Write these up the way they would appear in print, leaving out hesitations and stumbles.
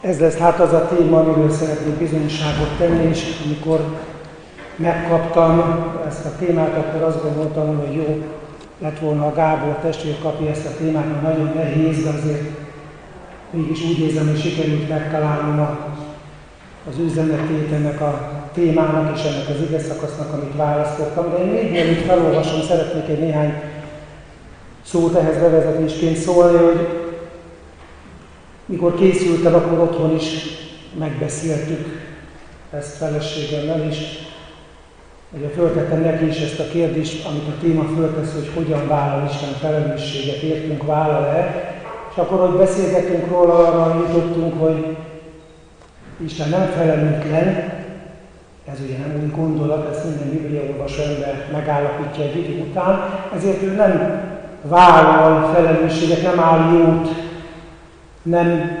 Ez lesz hát az a téma, amiről szeretnék bizonyságot tenni, és amikor megkaptam ezt a témát, akkor azt gondoltam, hogy jó lett volna, a Gábor testvér kapja ezt a témát, mert nagyon nehéz, de azért mégis úgy érzem, hogy sikerült megtalálnom az üzenetét ennek a témának és ennek az igeszakasznak, amit választottam. De én még mielőtt felolvasom, szeretnék egy néhány szót ehhez bevezetésként szólni, hogy mikor készültem, akkor otthon is megbeszéltük ezt feleségemmel is. Ugye föltettem neki is ezt a kérdést, amit a téma föltesz, hogy hogyan vállal Isten felelősséget, értünk vállal-e. És akkor, hogy beszélgetünk róla, arra jutottunk, hogy Isten nem felelőtlen, ez ugye nem új gondolat, ezt minden bibliaolvasó ember megállapítja egy idő után, ezért ő nem vállal felelősséget, nem áll jót, nem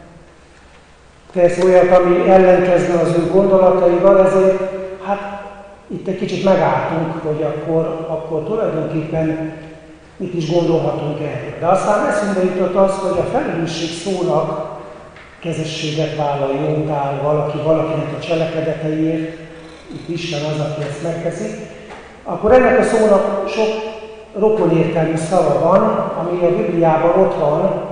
tesz olyat, ami ellenkezne az ő gondolataival, ezért hát itt egy kicsit megálltunk, hogy akkor tulajdonképpen mit is gondolhatunk erről. De aztán eszünkbe jutott az, hogy a felelősség szónak kezességet vállal, jót áll valakinek a cselekedeteiért, itt Isten az, aki ezt megteszi, akkor ennek a szónak sok rokonértelmű szava van, ami a Bibliában ott van,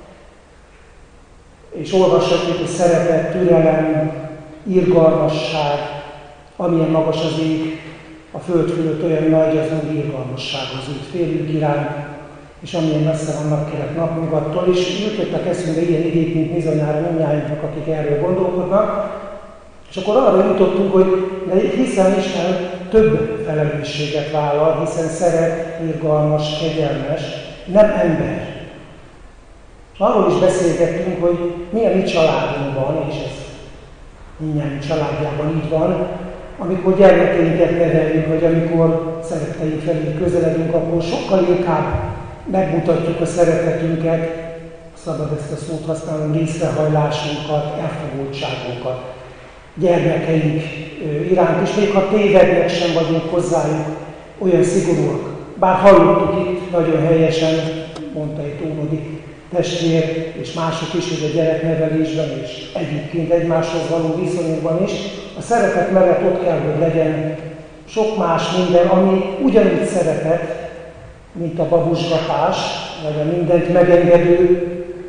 és olvashatjuk, hogy szeretet, türelem, irgalmasság, amilyen magas az ég, a föld fölött olyan nagy az Úr irgalmassághoz ült félünk irány, és amilyen messze vannak kelek napnyugattól, és jutottak eszünkbe ilyen igék, mint bizonyára mindnyájunknak, akik erről gondolkodnak, és akkor arra jutottunk, hogy hiszen Isten több felelősséget vállal, hiszen szeret, irgalmas, kegyelmes, nem ember. És arról is beszélgettünk, hogy mi a mi családunkban, és ez mindjárt családjában így van, amikor gyermekeinket neveljük, vagy amikor szeretteink felé közeledünk, akkor sokkal inkább megmutatjuk a szeretetünket, szabad ezt a szót használni, részrehajlásunkat, elfogultságunkat gyermekeink iránt, és még ha tévednek, sem vagyunk hozzájuk olyan szigorúak. Bár hallottuk itt nagyon helyesen, mondta itt Ónodi testvér, és mások is, hogy a gyereknevelésben, és egyébként egymáshoz való viszonyunkban is, a szeretet mellett ott kell, hogy legyen sok más minden, ami ugyanúgy szeretet, mint a babusgatás, vagy a mindent megengedő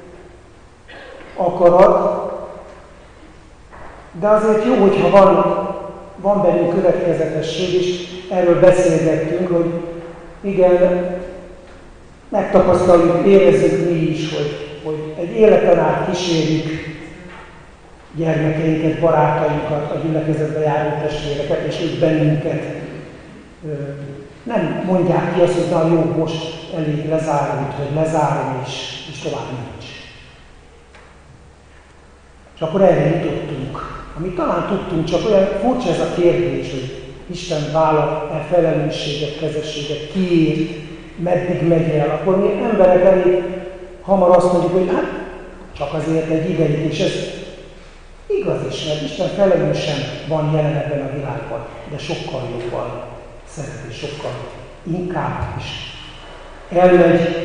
akarat. De azért jó, hogyha van bennünk következetesség, és erről beszélgettünk, hogy igen, megtapasztaljuk, érezzük mi is, hogy egy életen át kísérjük gyermekeinket, barátainkat, a gyülekezetbe járó testvéreket, és ők bennünket nem mondják ki azt, hogy na jó, most elég lezárult, vagy lezárom, és tovább nincs. És akkor erre jutottunk. Amit talán tudtunk, csak olyan furcsa ez a kérdés, hogy Isten vállal-e felelősséget, kezességet, kiért, meddig megy el, akkor mi emberek elég hamar azt mondjuk, hogy hát csak azért egy ideig, és ez igaz is, mert Isten felelősen van jelen ebben a világban, de sokkal jobban szeret, és sokkal inkább is elmegy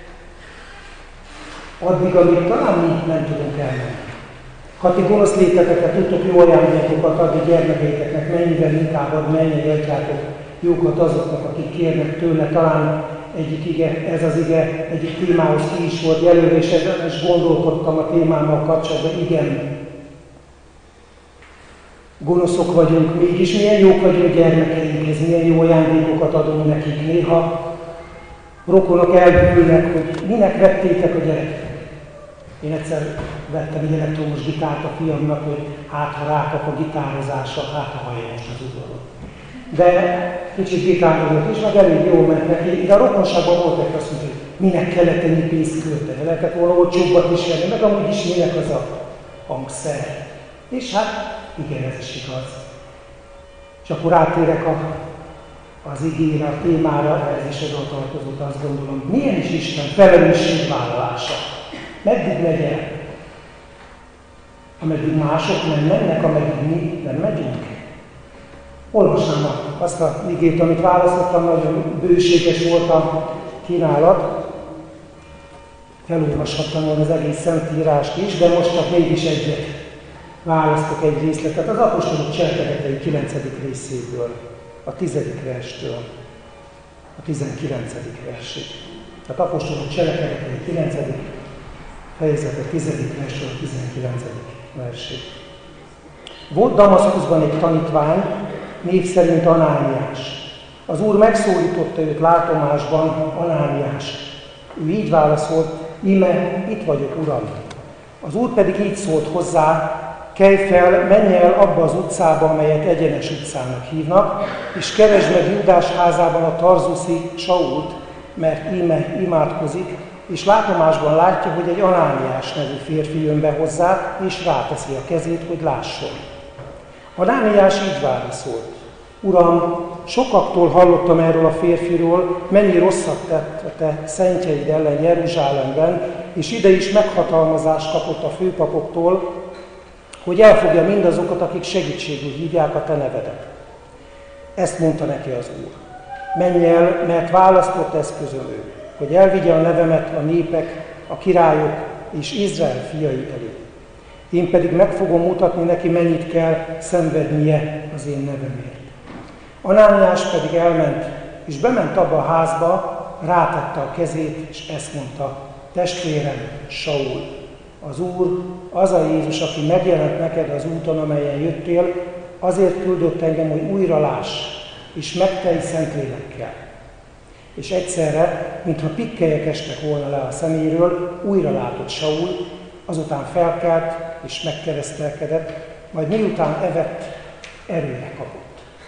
addig, amíg talán mi nem tudunk elmenni. Ha ti gonosz léteteket tudtok jó ajándékokat adni gyermekeiteknek, mennyivel inkább ad, mennyire adjátok jókat azoknak, akik kérnek tőle. Talán egyik ige, ez az ige egyik témához ki is volt jelölve, és ezen is gondolkodtam a témámmal kapcsolatban. Igen, gonoszok vagyunk, mégis milyen jók vagyunk gyermekeinkhez, milyen jó ajándékokat adunk nekik. Néha rokonok elbűlnek, hogy minek vettétek a gyereket. Én egyszer vettem egy elektromos gitárt a fiamnak, hogy hát ha rákap a gitározásra, hát ha hallja most az udvaron. De kicsit gitározott is, meg elég jól ment neki, de a rokonságban volt egy azt mondja, hogy minek kellett ennyi pénzt költeni, lehetett volna olcsóbbat is venni, meg amúgy is minek az a hangszer. És hát igen, ez is igaz. És akkor áttérek az igére, a témára, ez is oda tartozott, azt gondolom. Milyen is Isten felelősségvállalása? Meddig megy el? Ameddig mások nem mennek, ameddig mi nem megyünk. Olvasnám azt a igét, amit választottam, nagyon bőséges volt a kínálat. felolvashattam volna az egész Szentírást is, de most csak mégis egyet választok, egy részletet az apostolok cselekedetei 9. részéből, a 10. verstől a 19. versig. Tehát apostolok cselekedetei 9. fejezete 10. verstől a 19. versig. Volt Damaszkuszban egy tanítvány, név szerint Anániás. Az Úr megszólította őt látomásban, Anániás. Ő így válaszolt, íme, itt vagyok, Uram. Az Úr pedig így szólt hozzá, kelj fel, menj el abba az utcába, amelyet Egyenes utcának hívnak, és keresd meg Júdás házában a tarzuszi Sault, mert íme imádkozik, és látomásban látja, hogy egy Anániás nevű férfi jön be hozzá, és ráteszi a kezét, hogy lásson. Anániás így válaszolt, Uram, sokaktól hallottam erről a férfiról, mennyi rosszat tett a te szentjeid ellen Jeruzsálemben, és ide is meghatalmazást kapott a főpapoktól, hogy elfogja mindazokat, akik segítségül hívják a te nevedet. Ezt mondta neki az Úr. Menj el, mert választott eszközöm ő, hogy elvigye a nevemet a népek, a királyok és Izrael fiai elé. Én pedig meg fogom mutatni neki, mennyit kell szenvednie az én nevemért. Anániás pedig elment, és bement abba a házba, rátette a kezét, és ezt mondta, testvérem, Saul, az Úr, az a Jézus, aki megjelent neked az úton, amelyen jöttél, azért küldött engem, hogy újra láss, és megtelj Szentlélekkel. És egyszerre, mintha pikkelyek estek volna le a szeméről, újra látott Saul, azután felkelt és megkeresztelkedett, majd miután evett, erőre kapott.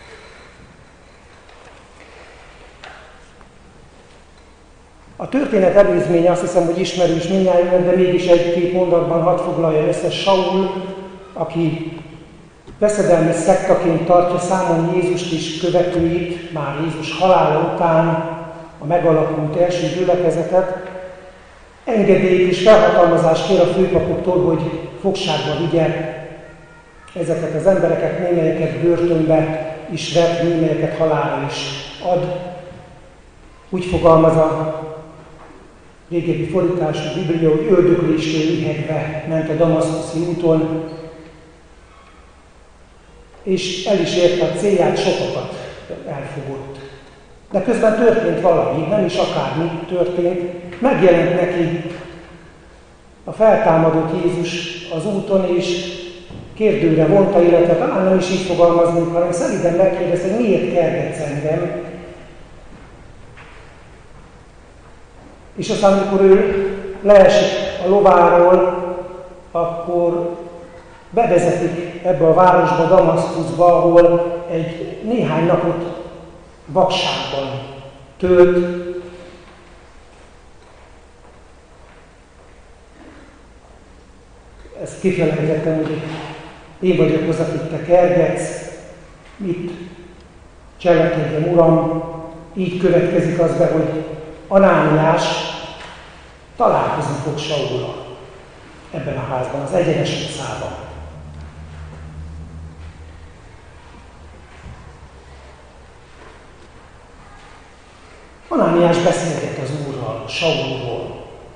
A történet előzménye azt hiszem, hogy ismerős mindnyájunknak, de mégis egy-két mondatban hadd foglalja össze. Saul, aki veszedelmes szektaként tartja számon Jézust és követőit, már Jézus halála után a megalakult első gyülekezetet, engedélyt és felhatalmazást kér a főpapoktól, hogy fogságba vigye ezeket az embereket, némelyeket börtönbe is vet, némelyeket halálra is ad. Úgy fogalmaz a régebbi fordítású Biblia, hogy öldökléstől ihegve ment a damaszkuszi úton, és el is érte a célját, sokakat elfogott. De közben történt valami, nem is akármi történt, megjelent neki a feltámadott Jézus az úton, és kérdőre vonta, illetve talán nem is így fogalmazunk, hanem szerint megkérdezte, hogy miért kergetsz engem. És aztán, amikor ő leesik a lováról, akkor bevezetik ebbe a városba, Damaszkuszba, ahol egy néhány napot vakságban tölt. Ezt kifelejtettem, hogy én vagyok az, akit te kergetsz, mit cselekedjem, Uram. Így következik az be, hogy Anániás találkozni fog Saullal ebben a házban, az Egyenes utcában. Anániás beszélget az Úrral, Saulról.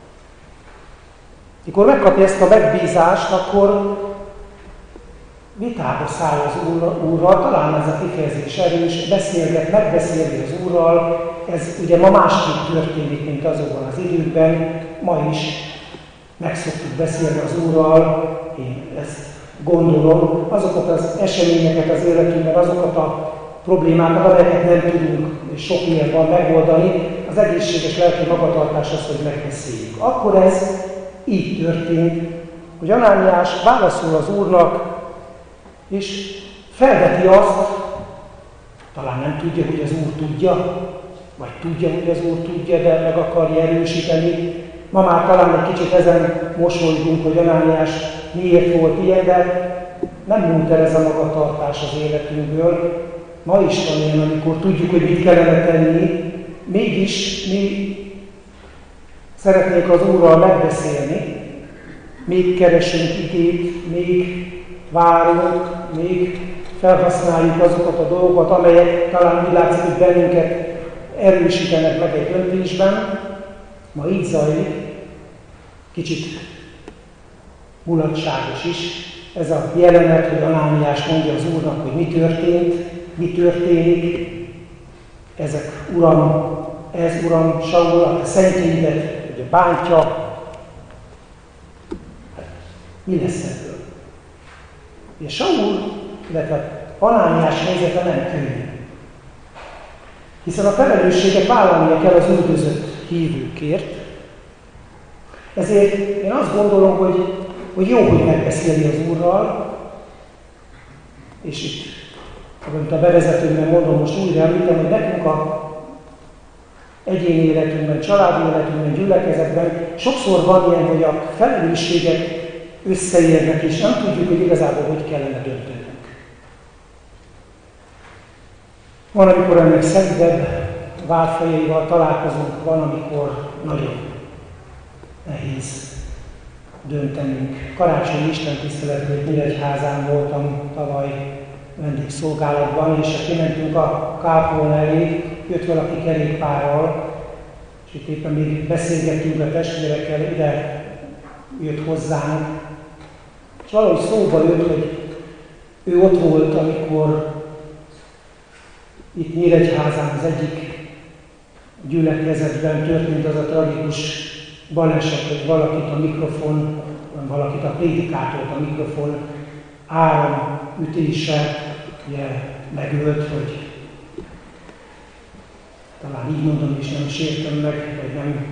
Mikor megkapja ezt a megbízást, akkor vitába száll az Úrral, talán ez a kifejezés erős, megbeszélni az Úrral. Ez ugye ma másképp történik, mint azokban az időkben, ma is meg szoktuk beszélni az Úrral, én ezt gondolom, azokat az eseményeket az életünkben, azokat a problémákat, amelyeket nem tudunk, és sok ilyen van megoldani, az egészséges lelki magatartás az, hogy megbeszéljük. Akkor ez így történt, hogy Anániás válaszol az Úrnak, és felveti azt, talán nem tudja, hogy az Úr tudja, vagy tudja, hogy az Úr tudja, de meg akarja erősíteni. Ma már talán egy kicsit ezen mosolygunk, hogy Anániás miért volt ilyen, de nem múlt el ez a magatartás az életünkből. Ma is van ilyen, amikor tudjuk, hogy mit kellene tenni, mégis mi szeretnénk az Úrral megbeszélni, még keresünk igét, még várunk, még felhasználjuk azokat a dolgokat, amelyek talán úgy látszik, hogy bennünket erősítenek meg egy döntésben. Ma így zajlik, kicsit mulatságos is. Ez a jelenet, hogy Anániás mondja az Úrnak, hogy mi történik. Ezek, Uram, Saul, a te szentjeidet, ugye bántja. Mi lesz ebből? És Saul, illetve Anániás helyzete nem könnyű. Hiszen a felelősséget vállalnia kell az üldözött hívőkért. Ezért én azt gondolom, hogy jó, hogy megbeszéli az Úrral, és itt, amit a bevezetőmben mondom, most újra említem, hogy nekünk a egyéni életünkben, családi életünkben, gyülekezetben sokszor van ilyen, hogy a felelősségek összeérnek, és nem tudjuk, hogy igazából hogy kellene döntenünk. Van, amikor ennek szentebb váltfajaival találkozunk, van, amikor nagyon nehéz döntenünk. Karácsonyi istentiszteletben Nyíregyházán voltam tavaly vendégszolgálatban, és kimentünk a kápolna elé, jött valaki kerékpárral, és itt éppen még beszélgettünk a testvérekkel, ide jött hozzánk, és valahogy szóba jött, hogy ő ott volt, amikor itt Nyíregyházán az egyik gyülekezetben történt az a tragikus baleset, hogy valakit a prédikátort a mikrofon áramütése megölt, hogy talán így mondom, és nem sértem meg, vagy nem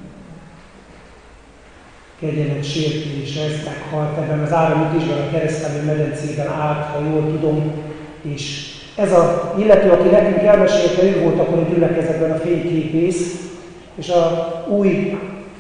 kegyelet sértés, ez meghalt ebben az áramütésben a Keresztelő medencében állt, ha jól tudom, és ez az illető, aki nekünk elmesélte, ő volt akkor a gyülekezetben a fényképész, és a új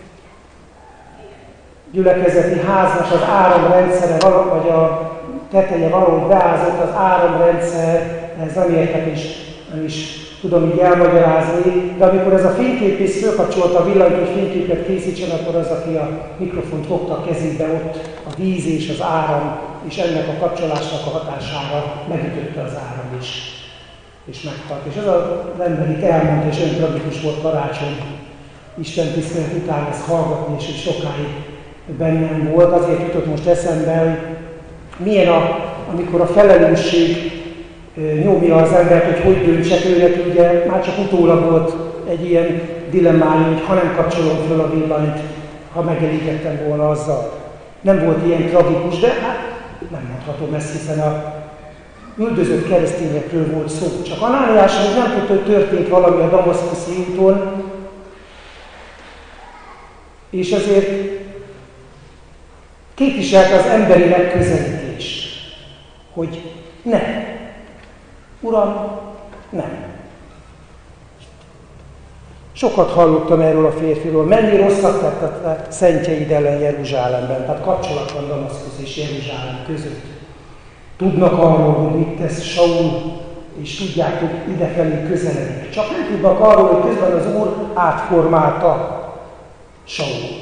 gyülekezeti háznak az áramrendszere, vagy a teteje valahogy beázott, az áramrendszer, ez nem értek, és nem is tudom így elmagyarázni, de amikor ez a fényképész fölkapcsolta a villanyt, hogy fényképet készítsen, akkor az, aki a mikrofont fogta a kezébe, ott a víz és az áram, és ennek a kapcsolásnak a hatására megütötte az áram is, és meghalt. És ez az ember itt elmondta, és olyan tragikus volt karácsony, Isten tisztelet után ezt hallgatni, és hogy sokáig bennem volt. Azért jutott most eszembe, hogy milyen amikor a felelősség nyomja az embert, hogy döntsek őnek, ugye már csak utólag volt egy ilyen dilemmája, hogy ha nem kapcsolom föl a villanyt, ha megelégedtem volna azzal. Nem volt ilyen tragikus, de hát nem mondhatom ezt, hiszen a üldözött keresztényekről volt szó. Csak Anániásról nem tudta, hogy történt valami a damaszkuszi úton, és ezért képviselte az emberi megközelítést, hogy ne. Uram, nem. Sokat hallottam erről a férfiról, mennyi rosszat tett a szentjeid ellen Jeruzsálemben, tehát kapcsolat van Damaszkusz és Jeruzsálem között. Tudnak arról, hogy mit tesz Saul, és tudják, hogy idefelé közeledik. Csak nem tudnak arról, hogy közben az Úr átformálta Sault.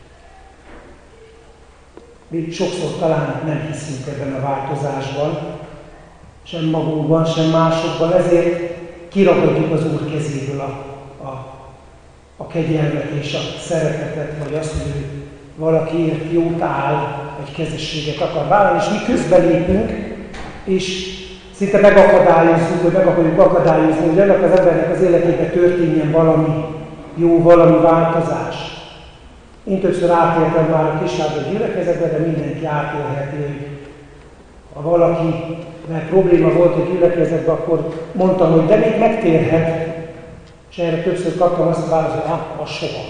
Mi sokszor talán nem hiszünk ebben a változásban, sem magunkban, sem másokban, ezért kiragadjuk az Úr kezéből a kegyelmet és a szeretetet, vagy azt, hogy ő valakiért jót áll, vagy kezességet akar vállalni, és mi közbelépünk, és szinte megakadályozzuk, vagy meg akarjuk akadályozni, hogy ennek az embernek az életében történjen valami jó, valami változás. Én többször átéltem már a kislábos gyülekezetben, de mindenki átélheti, hogy ha valakivel probléma volt a gyülekezetben, akkor mondtam, hogy de még megtérhet, és erre többször kaptam azt a választ, hogy az soha.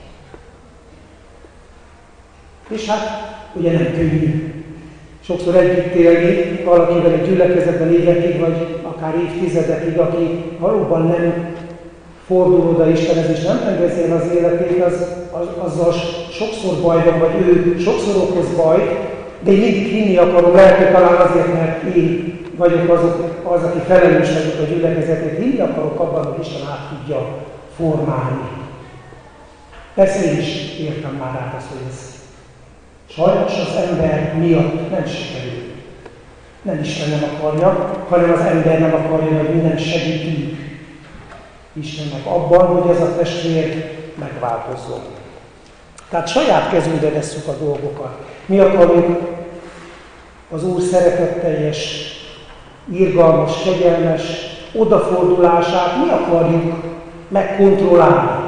És hát ugye nem könnyű sokszor együtt élni valakivel egy gyülekezetben évekig, vagy akár évtizedekig, aki valóban nem fordul oda Istenhez, és nem rendezi el az életét, azzal sokszor bajban, vagy ő sokszor okoz bajt, de én mindig hinni akarom, lehet, hogy talán azért, mert én vagyok az, aki felelős vagyok a gyülekezetét, hinni akarok abban, hogy Isten át tudja formálni. Persze én is értem már át azt, hogy ez sajnos az ember miatt nem sikerül. Nem Isten nem akarja, hanem az ember nem akarja, hogy minden segítünk Istennek abban, hogy ez a testvér megváltozzon. Tehát saját kezünkbe vesszük a dolgokat. Mi akarunk az Úr szeretetteljes, irgalmas, kegyelmes odafordulását, mi akarjuk megkontrollálni.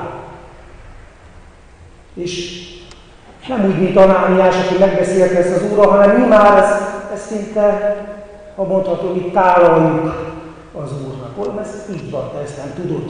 És nem úgy, mint Anániás, aki megbeszélte ezt az Úrral, hanem mi már ezt szinte, ha mondhatom, itt tálaljuk az Úrnak. Ez így van, te ezt nem tudod.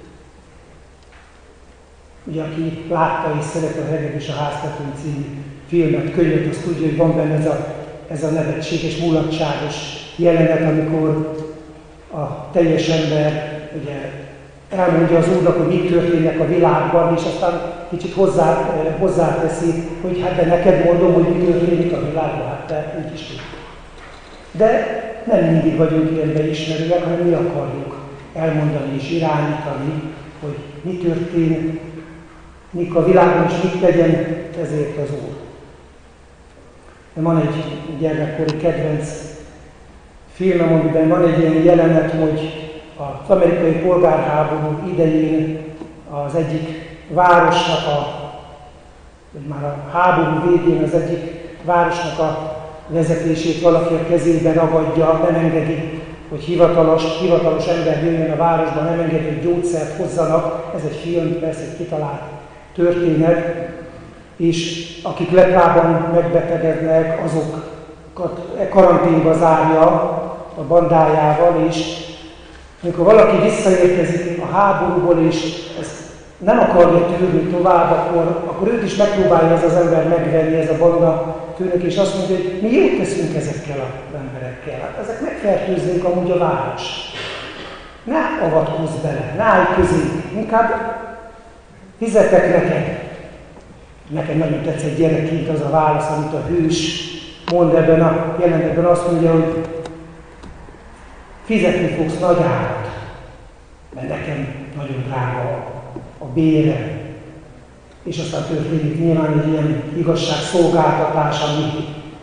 Ugye, aki látta és szeret a Hegedűs és a Háztetőn című filmet, könyvet, azt tudja, hogy van benne ez a nevetséges, mulatságos jelenet, amikor a teljes ember ugye, elmondja az Úrnak, hogy mi történnek a világban, és aztán kicsit hozzáteszi, hogy hát de neked mondom, hogy mi történik a világban, hát te úgy is tudod. De nem mindig vagyunk ilyen beismerőek, hanem mi akarjuk elmondani és irányítani, hogy mi történik, mik a világon, és mit tegyen ezért az Úr. Van egy gyermekkori kedvenc filmem, amiben van egy ilyen jelenet, hogy az amerikai polgárháború idején az egyik városnak vagy már a háború végén az egyik városnak a vezetését valaki a kezébe ragadja, nem engedi, hogy hivatalos ember jöjjön a városba, nem engedi, hogy gyógyszert hozzanak. Ez egy film, persze egy kitalált történet, és akik leprában megbetegednek, azokat karanténba zárja a bandájával, és amikor valaki visszaérkezik a háborúból, és ezt nem akarja tűrni tovább, akkor őt is megpróbálja ez az ember megvenni, ez a banda főnök, és azt mondja, hogy mi jót teszünk ezekkel az emberekkel. Hát ezek megfertőznék amúgy a város. Ne avatkozz bele, ne állj közé, inkább fizetek neked. Nekem nagyon tetszett gyerekként az a válasz, amit a hős mond ebben a jelenetben, azt mondja, hogy fizetni fogsz nagy árat, mert nekem nagyon drága a bére. És aztán történik nyilván egy ilyen igazságszolgáltatás, ami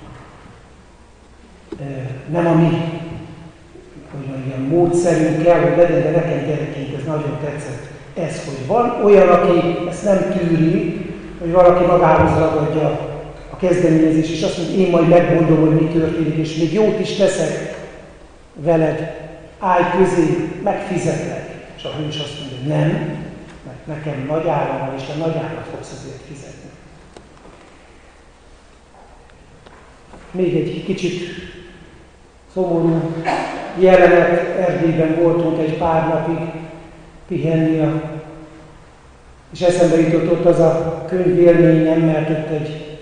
nem a mi ilyen módszerünk kell, hogy legyen, de nekem gyerekként ez nagyon tetszett. Ez, hogy van olyan, aki ezt nem tűri, hogy valaki magához ragadja a kezdeményezés, és azt mondja, én majd megmondom, hogy mi történik, és még jót is teszek veled, állj közé, megfizetlek. És a hős azt mondja, nem, mert nekem nagy ára van, és te nagy árat fogsz azért fizetni. Még egy kicsit szomorú jelenet, Erdélyben voltunk egy pár napig pihenni, és eszembe jutott ott az a könyvélményem, mert ott egy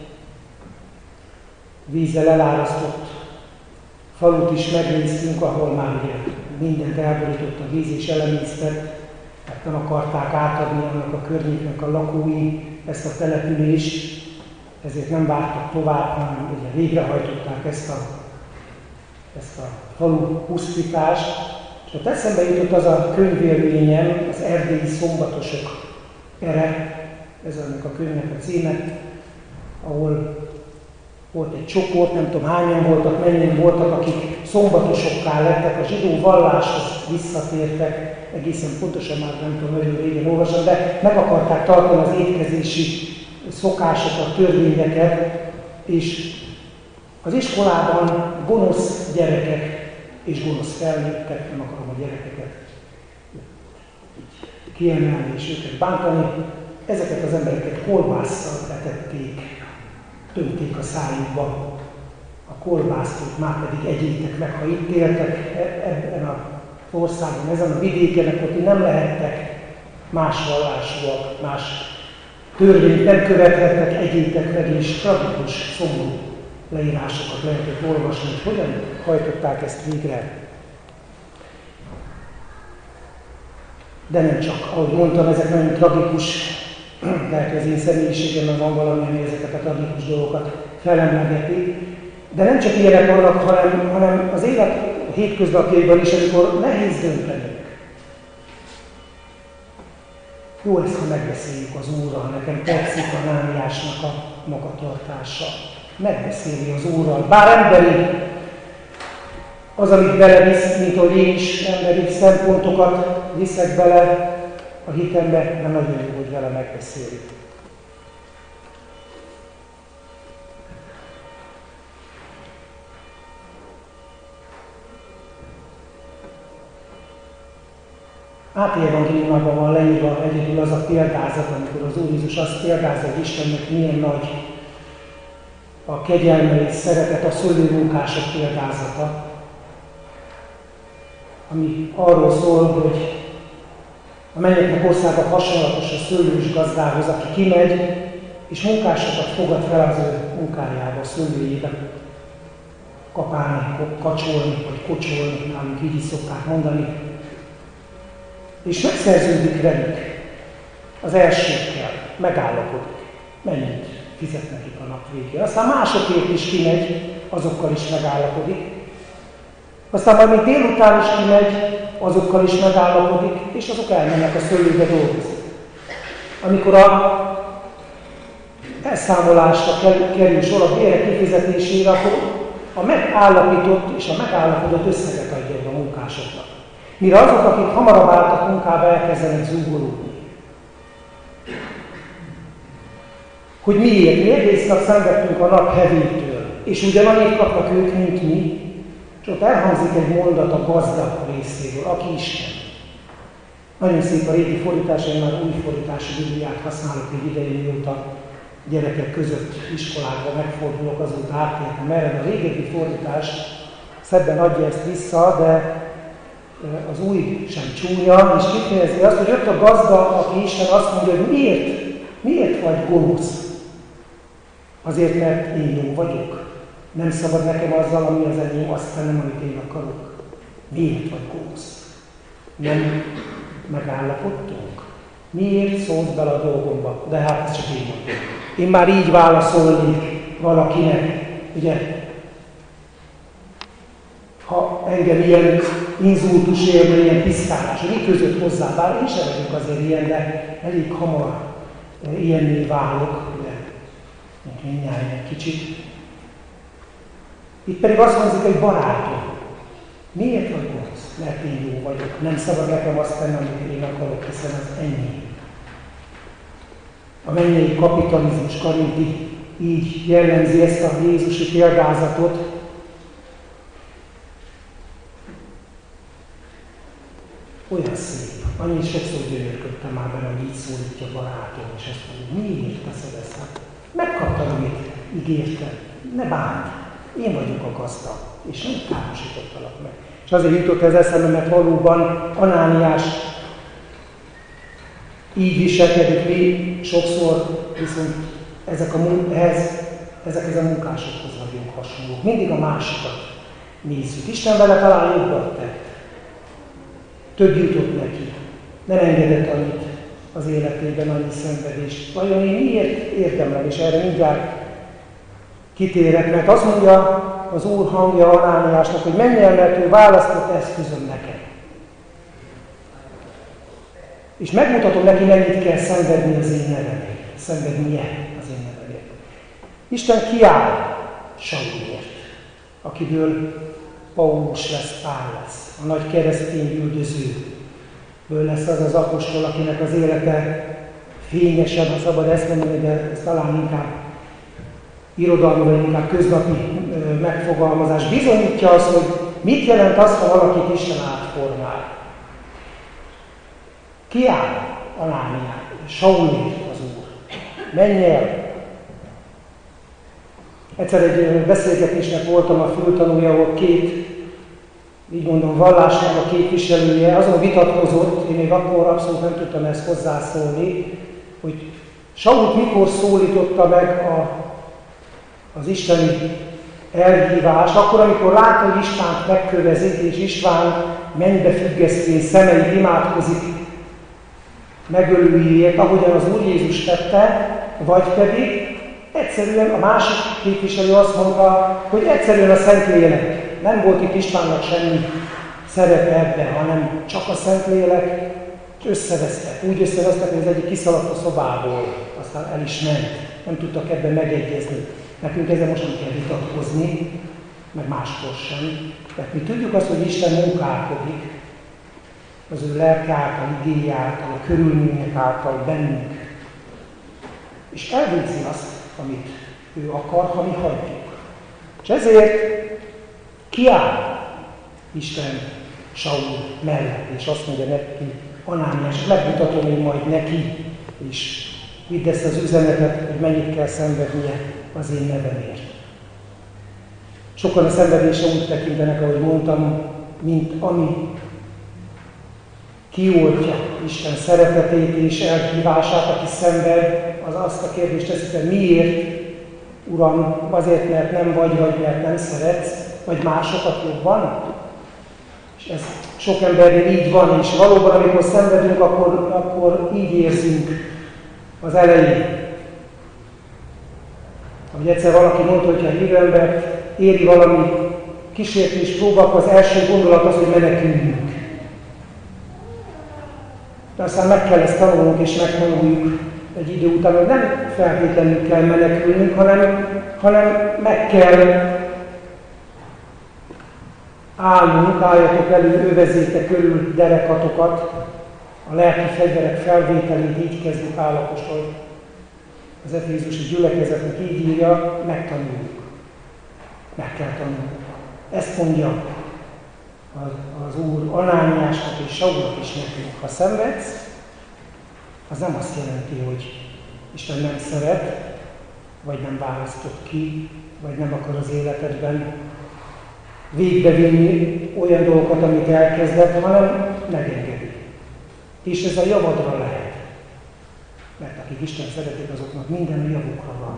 vízzel elárasztott falut is megnéztünk, ahol már ugye mindent elborított a víz és elemésztett, mert nem akarták átadni annak a környéknek a lakói ezt a települést, ezért nem vártak tovább, hanem ugye végrehajtották ezt a falu pusztítást. És ott eszembe jutott az a könyvélményem, az Erdélyi Szombatosok ere, ez annak a könyvnek a címe, ahol volt egy csoport, nem tudom hányan voltak, mennyien voltak, akik szombatosokká lettek, a zsidó valláshoz visszatértek, egészen pontosan már nem tudom, nagyon régen olvasom, de meg akarták tartani az étkezési szokásokat, törvényeket, és az iskolában gonosz gyerekek és gonosz felnőttek, nem akarom a gyerekeket kiemelni és őket bántani, ezeket az embereket kolbásszal betették, tönték a szájukba a kolbásztot, már pedig egyétek meg, ha itt éltek ebben az országban, ezen a vidéken, akkor nem lehettek más vallásúak, más törvényt nem követhettek, egyétek meg, és tragikus, szomorú leírásokat lehetett olvasni, hogy hogyan hajtották ezt végre. De nem csak, ahogy mondtam, ezek nagyon tragikus, lehet, hogy az én személyiségemben van valami, ami ezeket a tragikus dolgokat felemlegeti. De nem csak ilyenek vannak, hanem az élet hétköznapjaiban is, amikor nehéz döntenünk. Jó ezt, ha megbeszéljük az Úrral, nekem tetszik a Anániásnak a magatartása. Megbeszéli az Úrral, bár emberi, az, amit belevisz, mint ahogy én is emberi szempontokat viszek bele a hitembe, de nagyon jó, hogy vele megbeszéljük. Máté evangéliumában van leírva egyedül az a példázat, amikor az Úr Jézus azt példázza, hogy Istennek milyen nagy a kegyelme és szeretet, a szőlőmunkások példázata, ami arról szól, hogy a mennyeknek országa hasonlatos a szőlős gazdához, aki kimegy, és munkásokat fogad fel az ő munkájába, a szőlőjébe. Kapálni, kacsolni, vagy kocsolni, nálunk így is szokták mondani. És megszerződik velük az elsőkkel, megállapodik, mennyit fizet nekik a nap végén. Aztán másokért is kimegy, azokkal is megállapodik. Aztán majd még délután is kimegy, azokkal is megállapodik, és azok elmennek a szőlőbe dolgozni. Amikor a elszámolásra kerül sor a bérek kifizetésére, akkor a megállapított és a megállapodott összeget adja a munkásoknak. Mire azok, akik hamarabb álltak munkába, elkezdenek zúgolódni. Hogy miért? Mi egész nap szenvedtünk a nap hevétől, és ugyanannyit kapnak ők, mint mi, és ott elhangzik egy mondat a gazdag részéről, aki Isten. Nagyon szép a régi fordítás, én már új fordítású Bibliát használok egy ideig, mióta gyerekek között iskolákban megfordulok, azóta átértem erre, a régebbi fordítás szebben adja ezt vissza, de az új sem csúnya, és kifejezi azt, hogy ott a gazda, aki Isten azt mondja, hogy miért vagy gonosz? Azért, mert én jó vagyok. Nem szabad nekem azzal, ami az enyém, azt tennem, amit én akarok. Miért vagy gonosz? Nem megállapodtunk? Miért szólsz bele a dolgomba? De hát ez csak én mondom. Én már így válaszolnék valakinek, ugye? Ha engem ilyen inzultus érne, ilyen piszkálás, hogy mi között hozzá, bár én sem vagyok azért ilyen, de elég hamar ilyenné válok, ugye? Mint mindjárt egy kicsit. Itt pedig azt mondjuk, hogy barátom, miért vagy gonosz? Mert én jó vagyok. Nem szabad nekem azt tenni, amit én akarok, hiszen az ennyi. A mennyei kapitalizmus Karinti így jellemzi ezt a jézusi példázatot. Olyan szép. Annyi sokszor gyönyörködtem már benne, hogy így szólítja barátom, és ezt mondja, miért teszed ezt? Megkaptad, amit ígértem. Ne bánt. Én vagyok a gazda, és nem károsítottalak meg. És azért jutott ez eszembe, mert valóban Anániás így viselkedik, mi sokszor viszont ezekhez a munkásokhoz vagyunk hasonlók. Mindig a másikat nézzük. Isten vele talán jobbat tett. Több jutott neki. Nem engedett annyit az életében, annyi szenvedést. Vajon én miért érdemlem, és erre mindjárt kitérek, mert azt mondja az Úr hangja Anániásnak, hogy menj el, mert ő választott eszközöm neked. És megmutatom neki, mennyit kell szenvedni az én nevemért. Szenvednie az én nevemért. Isten kiáll Saulért, akiből Paulus lesz, Pál lesz. A nagy keresztény üldözőből lesz az az apostol, akinek az élete fényesebb, ha szabad ezt mondani, de ez talán inkább irodalmi, vagy inkább köznapi megfogalmazás. Bizonyítja azt, hogy mit jelent az, ha valakit Isten átformál. Kiáll Anániás, Saulért az Úr. Menj el! Egyszer egy beszélgetésnek voltam a fültanúja, ahol két, így mondom, vallásnak a képviselője, azon vitatkozott, én még akkor abszolút nem tudtam ezt hozzászólni, hogy Sault mikor szólította meg az isteni elhívás, akkor, amikor látta, hogy Istvánt megkövezik, és István mennybe függesztén szemeit imádkozik megölőjéért, ahogyan az Úr Jézus tette, vagy pedig egyszerűen a másik képviselő azt mondta, hogy egyszerűen a Szentlélek. Nem volt itt Istvánnak semmi szerepe ebben, hanem csak a Szentlélek, és összevesztek. Úgy összevesztek, hogy az egyik kiszaladt a szobából, aztán el is ment. Nem tudtak ebben megegyezni. Nekünk ezzel most nem kell vitatkozni, meg máskor sem. Mert mi tudjuk azt, hogy Isten munkálkodik, az ő lelke által, igéje által, a körülmények által bennünk. És elvégzi azt, amit ő akar, ha mi hagyjuk. És ezért kiáll Isten Saul mellett, és azt mondja neki, Anániás, megmutatom én majd neki, és vidd ezt az üzenetet, hogy mennyit kell szenvednie az én nevemért. Sokan a szenvedésre úgy tekintenek, ahogy mondtam, mint ami kioltja Isten szeretetét és elhívását, aki szenved, az azt a kérdést teszi fel, miért, Uram, azért, mert nem vagy mert nem szeretsz, vagy másokat jobban? És ez sok embernél így van, és valóban, amikor szenvedünk, akkor így érzünk az elején. Ahogy egyszer valaki mondta, hogy ha a hívő embert éri valami kísértés, próba, akkor az első gondolat az, hogy meneküljünk. De aztán meg kell ezt tanulnunk és megtanuljuk egy idő után, hogy nem feltétlenül kell menekülnünk, hanem meg kell állnunk, álljatok elő, övezétek körül derekatokat, a lelki fegyverek felvételét, így kezdi Pál apostol az efézusi gyülekezetnek, így írja, megtanuljuk. Meg kell tanulnunk. Ezt mondja az Úr Anániásnak és Saulnak is nekünk. Ha szenvedsz, az nem azt jelenti, hogy Isten nem szeret, vagy nem választott ki, vagy nem akar az életedben végbevinni olyan dolgokat, amit elkezdett, hanem megengedi. És ez a javadra lehet. Mert akik Isten szeretik, azoknak minden javukra van.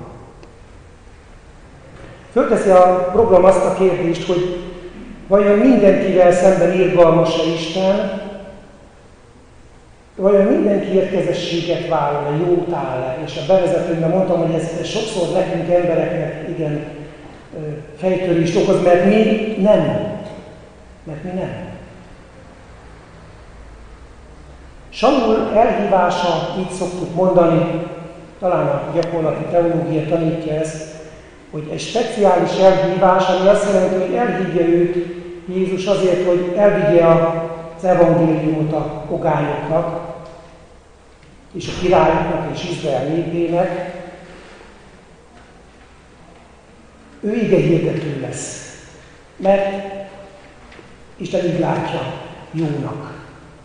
Fölteszi a program azt a kérdést, hogy vajon mindenkivel szemben irgalmas-e Isten, vajon mindenkiért kezességet vállal-e, jót áll-e? És a bevezetőmben mondtam, hogy ez sokszor nekünk embereknek igen fejtörést okoz, mert mi nem. Saul elhívása, így szoktuk mondani, talán a gyakorlati teológia tanítja ezt, hogy egy speciális elhívás, ami azt jelenti, hogy elhívja őt Jézus azért, hogy elvigye az evangéliumot a pogányoknak, és a királyoknak és Izrael népének. Ő igehirdető lesz, mert Isten így látja jónak.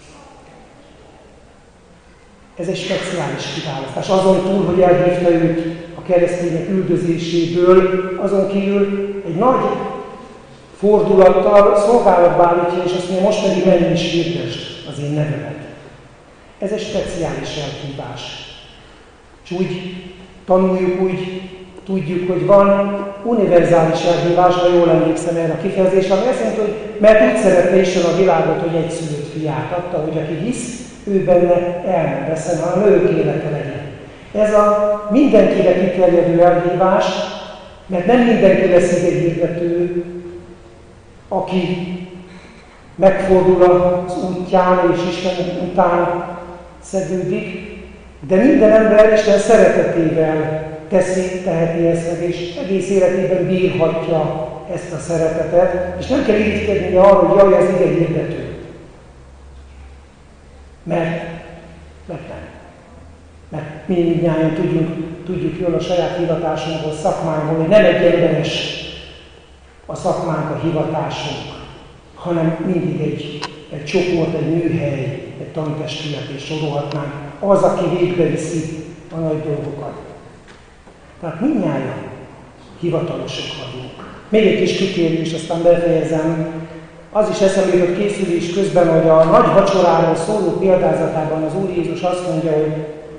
Ez egy speciális kiválasztás. Azon túl, hogy elhívta őt a keresztények üldözéséből, azon kívül egy nagy fordulattal szolgálatba állítja, és azt mondja, most pedig menj és hirdesd az én nevemet. Ez egy speciális elhívás. És úgy tanuljuk, úgy tudjuk, hogy van univerzális elhívás, ha jól emlékszem erre a kifejezésre, ami azt jelenti, hogy mert úgy szerette Isten a világot, hogy egyszülött fiát adta, hogy aki hisz, ő benne el nem veszel, hanem ők élete legyen. Ez a mindenkire kiterjedő elhívás, mert nem mindenki lesz igehirdető, aki megfordul az útján és Isten után szegődik, de minden ember Isten szeretetével teheti ezt meg, és egész életében bírhatja ezt a szeretetet, és nem kell irigykednie arra, hogy jaj, az igehirdető. Mert mi mindnyájan tudjuk jól a saját hivatásunkból, szakmánkból, hogy nem egy emberes a szakmánk, a hivatásunk, hanem mindig egy csoport, egy műhely, egy tantestület, és sorolhatnánk, az, aki végbeviszi a nagy dolgokat. Tehát mindnyájan hivatalosok vagyunk. Még egy kis kitérés, aztán befejezem. Az is eszembe jutott készülés közben, hogy a nagy vacsoráról szóló példázatában az Úr Jézus azt mondja, hogy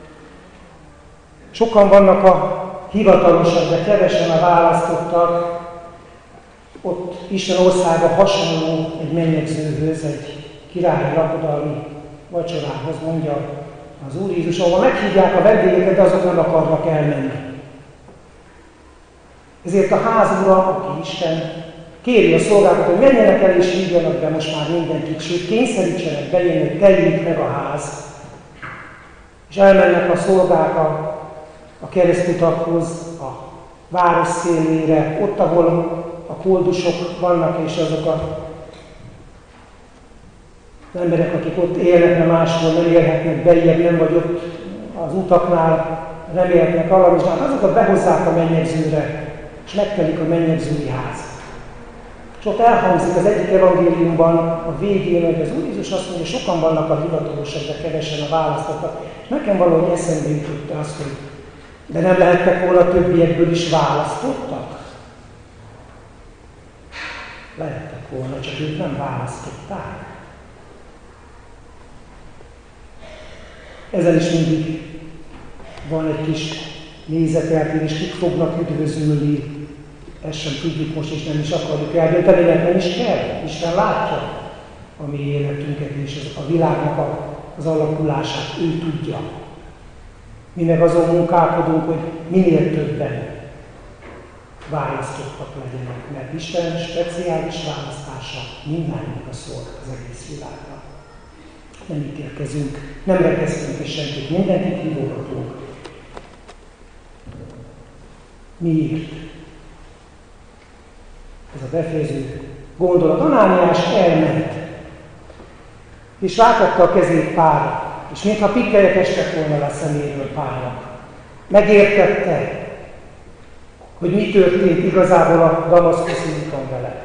sokan vannak a hivatalosak, de kevesen a választottak. Ott Isten országa hasonló egy mennyegzőhöz, egy királyi lakodalmi vacsorához, mondja az Úr Jézus, ahol meghívják a vendégeket, de azok nem akarnak elmenni. Ezért a ház ura, aki Isten, kéri a szolgákat, hogy menjenek el és hívjanak be most már mindenkit, sőt kényszerítsenek bejönni, hogy teljék meg a ház. És elmennek a szolgák a keresztutakhoz, a város szélére, ott, ahol a koldusok vannak, és azok az emberek, akik ott élnek, nem máshol nem élhetnek bejjebb, nem vagy ott az utaknál, nem élhetnek alamizsnál, azokat behozzák a mennyegzőre, és megtelik a mennyegzői ház. És ott elhangzik az egyik evangéliumban a végén, hogy az Úr Jézus azt mondja, sokan vannak a hivatalosak, de kevesen a választottak. És nekem valahogy eszembe jutott azt, hogy de nem lehettek volna többiekből is választottak? Lehettek volna, csak ők nem választották. Ezen is mindig van egy kis nézeteltérés, kik fognak üdvözülni. Ezt sem tudjuk most, és nem is akarjuk eldönteni, mert nem is kell. Isten látja a mi életünket és a világnak az alakulását. Ő tudja. Mi meg azon munkálkodunk, hogy minél többen választottak legyenek, mert Isten speciális választása mindannyiunkra szól az egész világra. Nem ítélkezünk, nem rekesztünk és senkit, mindenkit hívogatunk. Miért? Ez a befejező gondolat. Anániás elment, és rátette a kezét Pálra, és mintha pikkelyek estek volna le a szeméről Pálnak. Megértette, hogy mi történt igazából a damaszkuszi úton vele.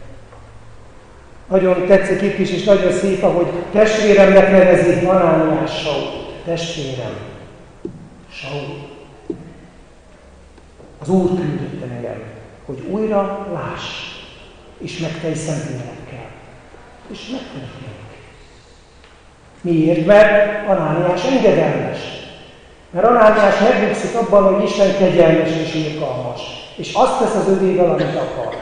Nagyon tetszik itt is, és nagyon szép, ahogy testvéremnek nevezi Anániás Sault. Testvérem, Saul. Az Úr küldött engem, hogy újra láss, és megtelj szentlélekkel. És megtörténik. Miért? Mert Anániás engedelmes. Mert Anániás megnyugszik abban, hogy Isten kegyelmes és irgalmas. És azt tesz az övével, amit akar.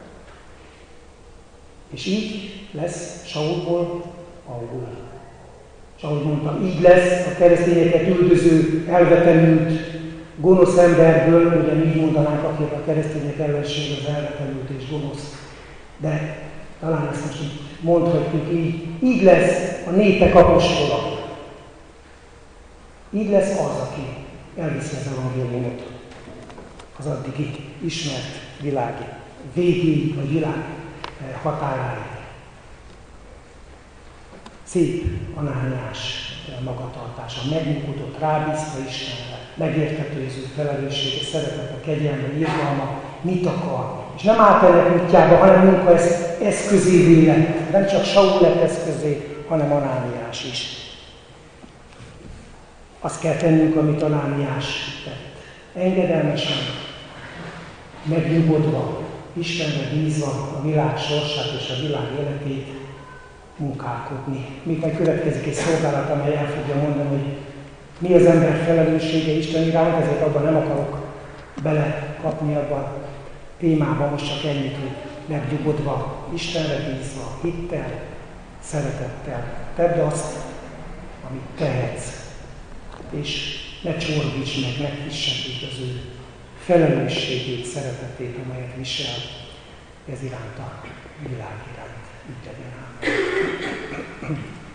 És így lesz Saulból Paul. És ahogy mondtam, így lesz a keresztényeket üldöző, elvetemült, gonosz emberből, ugyanígy mondanánk, aki a keresztények ellenség az elvetemült és gonosz. De talán ezt most így mondhatjuk így lesz a népek apostola. Így lesz az, aki elviszi az evangéliumot az addigi ismert világi végéig, vagy világ határáig. Szép Anániás magatartása, megnyugodott, rábízta Istenre, megérthető az ő felelőssége, szeretete, kegyelme, irgalma, mit akar. És nem állt ennek útjába, hanem munka eszközévé lett. Nem csak Saul lett eszközé, hanem Anániás is. Azt kell tennünk, amit Anániás tett. Engedelmesen, megnyugodva, Istenre bízva a világ sorsát és a világ életét munkálkodni. Még majd következik egy szolgálat, amely el fogja mondani, hogy mi az ember felelőssége Isten iránt, ezért abban nem akarok belekapni abban a témában, most csak ennyit, hogy megnyugodva, Istenre bízva, hittel, szeretettel tedd azt, amit tehetsz, és ne csorbíts meg, ne kisebb az ő felelősségét, szeretetét, amelyet visel ez iránt a világ iránt. Így legyen ám.